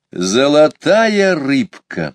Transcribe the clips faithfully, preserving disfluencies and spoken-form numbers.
Золотая рыбка.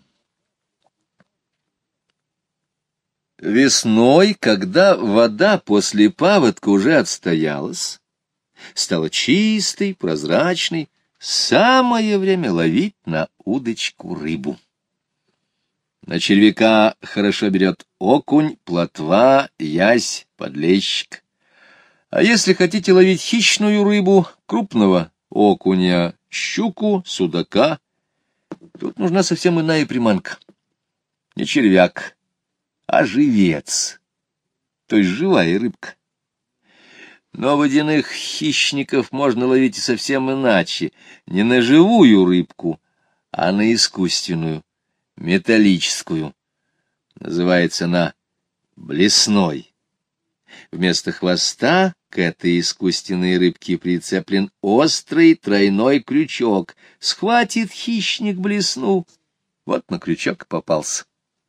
Весной, когда вода после паводка уже отстоялась, стала чистой, прозрачной, самое время ловить на удочку рыбу. На червяка хорошо берет окунь, плотва, язь, подлещик. А если хотите ловить хищную рыбу, крупного окуня, щуку, судака, тут нужна совсем иная приманка. Не червяк, а живец, то есть живая рыбка. Но водяных хищников можно ловить и совсем иначе, не на живую рыбку, а на искусственную, металлическую. Называется она блесной. Вместо хвоста к этой искусственной рыбке прицеплен острый тройной крючок. Схватит хищник блесну, вот на крючок и попался.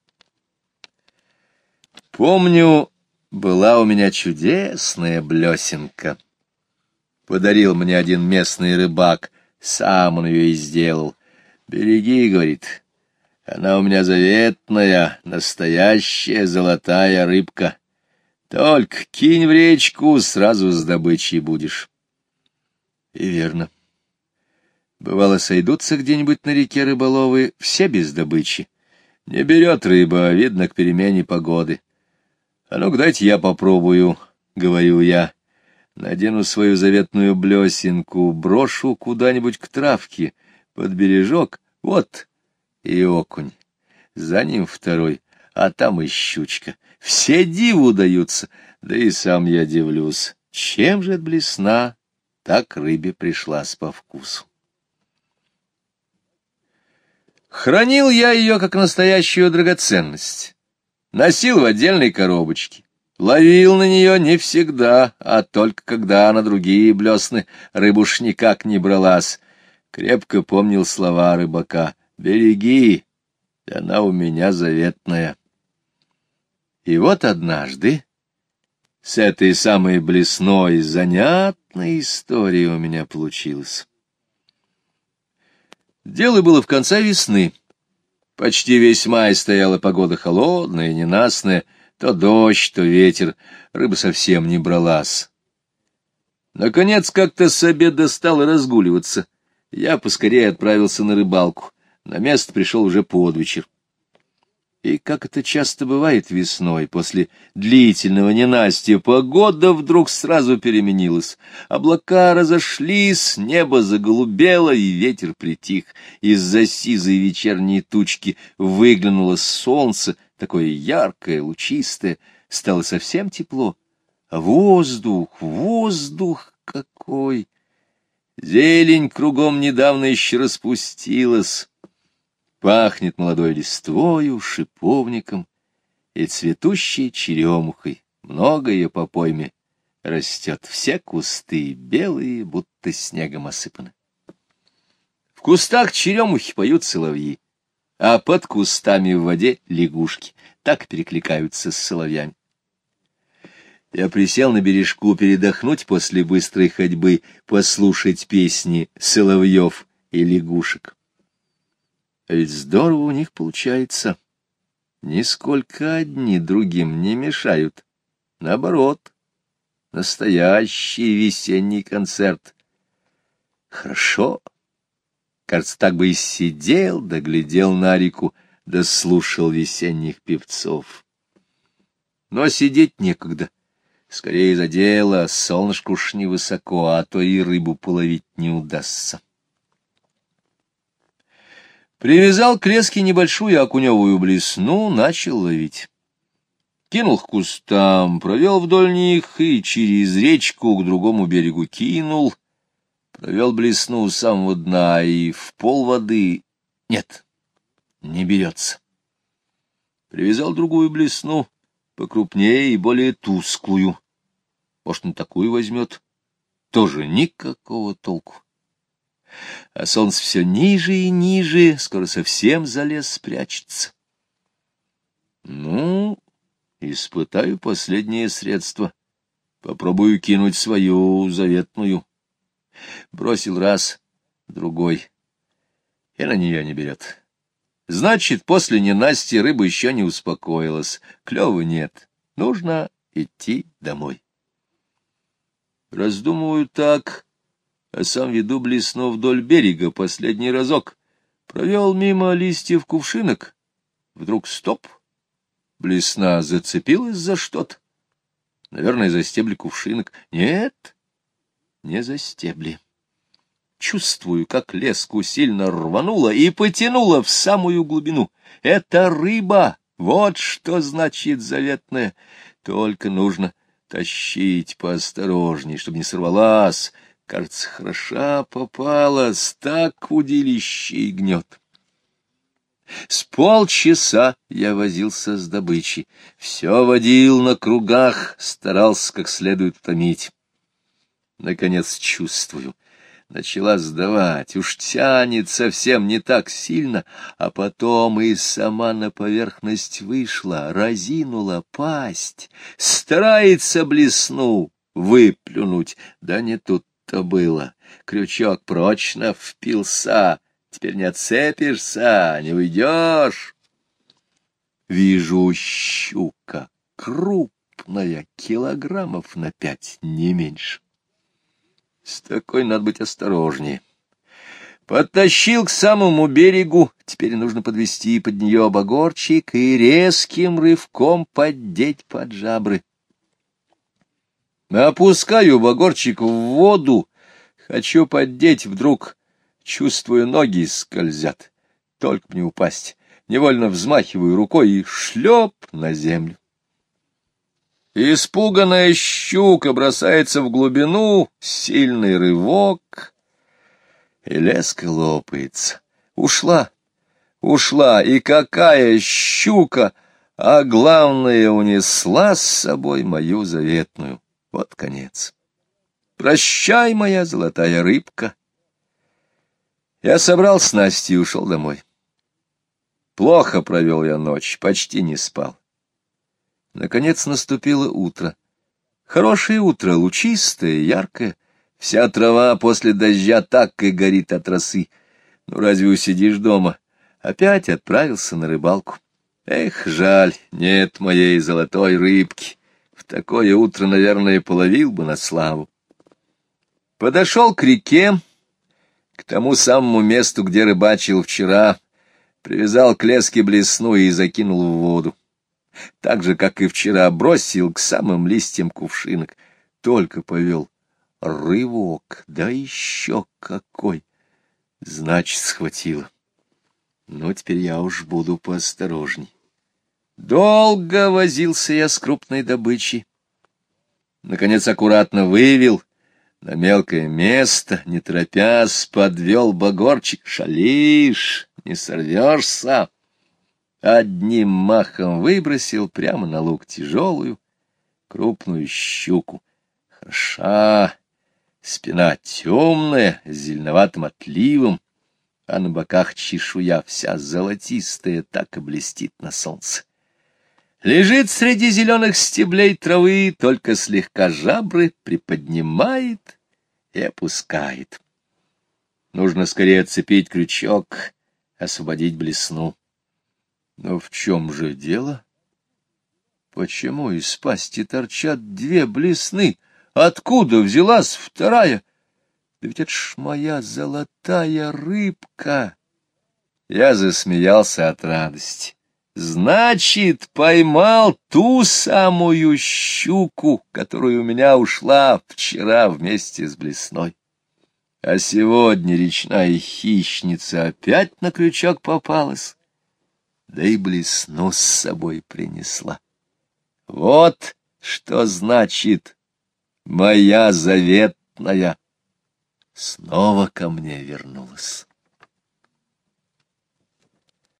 Помню, была у меня чудесная блесенка. Подарил мне один местный рыбак, сам он ее и сделал. «Береги, — говорит, — она у меня заветная, настоящая золотая рыбка. Только кинь в речку, сразу с добычей будешь». И верно. Бывало, сойдутся где-нибудь на реке рыболовы, все без добычи. Не берет рыба, видно, к перемене погоды. «А ну-ка, дайте я попробую», — говорю я. Надену свою заветную блесенку, брошу куда-нибудь к травке, под бережок, вот и окунь. За ним второй, а там и щучка. Все диву даются, да и сам я дивлюсь. Чем же эта блесна так рыбе пришлась по вкусу? Хранил я ее как настоящую драгоценность. Носил в отдельной коробочке. Ловил на нее не всегда, а только когда на другие блесны рыбу уж никак не бралась. Крепко помнил слова рыбака: «Береги, она у меня заветная». И вот однажды с этой самой блесной занятная история у меня получилась. Дело было в конце весны. Почти весь май стояла погода холодная, ненастная, то дождь, то ветер, рыба совсем не бралась. Наконец, как-то с обеда стало разгуливаться. Я поскорее отправился на рыбалку. На место пришел уже под вечер. И, как это часто бывает весной, после длительного ненастья погода вдруг сразу переменилась. Облака разошлись, небо заголубело, и ветер притих. Из-за сизой вечерней тучки выглянуло солнце, такое яркое, лучистое, стало совсем тепло. А воздух, воздух какой! Зелень кругом недавно еще распустилась. Пахнет молодой листвою, шиповником и цветущей черемухой. Много ее по пойме растет, все кусты белые, будто снегом осыпаны. В кустах черемухи поют соловьи, а под кустами в воде лягушки, так перекликаются с соловьями. Я присел на бережку передохнуть после быстрой ходьбы, послушать песни соловьев и лягушек. А ведь здорово у них получается. Нисколько одни другим не мешают. Наоборот, настоящий весенний концерт. Хорошо. Кажется, так бы и сидел, да глядел на реку, да слушал весенних певцов. Но сидеть некогда. Скорее за дело, солнышко уж невысоко, а то и рыбу половить не удастся. Привязал к леске небольшую окуневую блесну, начал ловить. Кинул к кустам, провел вдоль них и через речку к другому берегу кинул. Провел блесну у самого дна и в пол воды. Нет, не берется. Привязал другую блесну, покрупнее и более тусклую. Может, на такую возьмет. Тоже никакого толку. А солнце все ниже и ниже, скоро совсем за лес спрячется. Ну, испытаю последнее средство. Попробую кинуть свою заветную. Бросил раз, другой. и на нее не берет. Значит, после ненасти рыба еще не успокоилась, клёва нет, нужно идти домой. Раздумываю так, а сам веду блесну вдоль берега последний разок. Провел мимо листьев кувшинок. Вдруг стоп. Блесна зацепилась за что-то. Наверное, за стебли кувшинок. Нет, не за стебли. Чувствую, как леску сильно рвануло и потянуло в самую глубину. Это рыба. Вот что значит заветное. Только нужно тащить поосторожней, чтобы не сорвалась. Кажется, хороша попалась, так удилище и гнет. С полчаса я возился с добычей, все водил на кругах, старался как следует утомить. Наконец чувствую, начала сдавать, уж тянет совсем не так сильно, а потом и сама на поверхность вышла, разинула пасть, старается блесну выплюнуть, да не тут-то было, крючок прочно впился. Теперь не отцепишься, не уйдешь. Вижу щука, крупная, килограммов на пять, не меньше. С такой надо быть осторожнее. Подтащил к самому берегу, теперь нужно подвести под нее обогорчик и резким рывком поддеть под жабры. Опускаю обогорчик в воду, хочу поддеть, вдруг... Чувствую, ноги скользят, только б не упасть. Невольно взмахиваю рукой и шлеп на землю. Испуганная щука бросается в глубину, сильный рывок, и леска лопается. Ушла, ушла, и какая щука, а главное, унесла с собой мою заветную. Вот конец. Прощай, моя золотая рыбка. Я собрал снасти и ушел домой. Плохо провел я ночь, почти не спал. Наконец наступило утро. Хорошее утро, лучистое, яркое. Вся трава после дождя так и горит от росы. Ну, разве усидишь дома? Опять отправился на рыбалку. Эх, жаль, нет моей золотой рыбки. В такое утро, наверное, половил бы на славу. Подошел к реке, к тому самому месту, где рыбачил вчера, привязал к леске блесну и закинул в воду. Так же, как и вчера, бросил к самым листьям кувшинок. Только повел рывок, да еще какой! Значит, схватило. Ну, теперь я уж буду поосторожней. Долго возился я с крупной добычей. Наконец, аккуратно вывел на мелкое место, не торопясь, подвел багорчик. Шалишь, не сорвешься. Одним махом выбросил прямо на луг тяжелую, крупную щуку. Хороша, спина темная, с зеленоватым отливом, а на боках чешуя вся золотистая, так и блестит на солнце. Лежит среди зеленых стеблей травы, только слегка жабры приподнимает и опускает. Нужно скорее отцепить крючок, освободить блесну. Но в чем же дело? Почему из пасти торчат две блесны? Откуда взялась вторая? Да ведь это ж моя золотая рыбка! Я засмеялся от радости. Значит, поймал ту самую щуку, которая у меня ушла вчера вместе с блесной. А сегодня речная хищница опять на крючок попалась, да и блесну с собой принесла. Вот что значит моя заветная снова ко мне вернулась.